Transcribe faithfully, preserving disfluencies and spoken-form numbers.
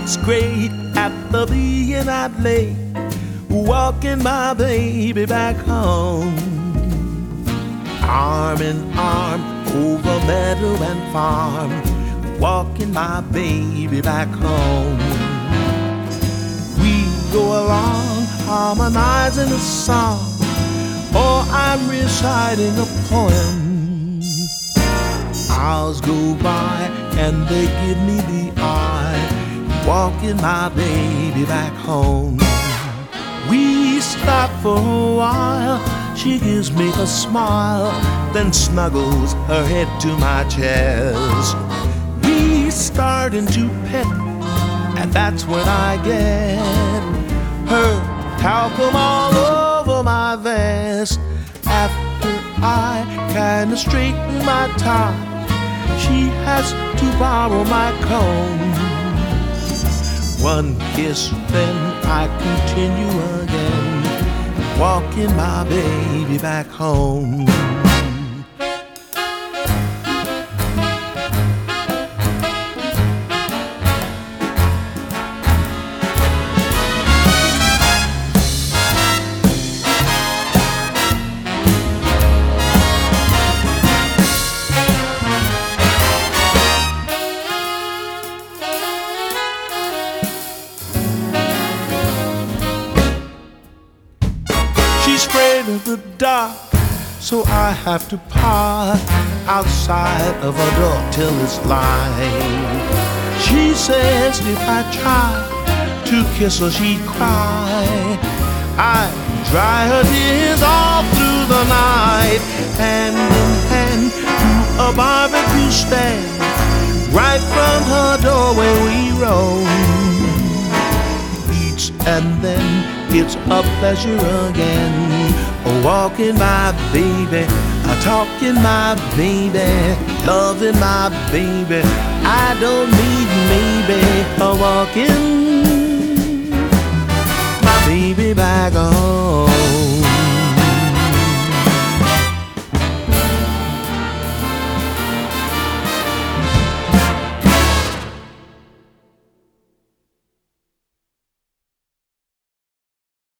It's great after being out late, walking my baby back home. Arm in arm over meadow and farm, walking my baby back home. We go along harmonizing a song, or I'm reciting a poem. Hours go by and they give me the eye, walking my baby back home. We stop for a while, she gives me a smile, then snuggles her head to my chest. We starting to pet, and that's when I get her talcum all over my vest. After I kinda straighten my tie, she has to borrow my comb. One kiss, then I continue again, walking my baby back home. She's afraid of the dark, so I have to park outside of her door till it's light. She says if I try to kiss her, she'd cry. I dry her tears all through the night, hand in hand to a barbecue stand, right from her doorway we roam. Each and then it's a pleasure again, oh, walking my baby, uh, talking my baby, loving my baby. I don't need maybe, uh, walking my baby back home.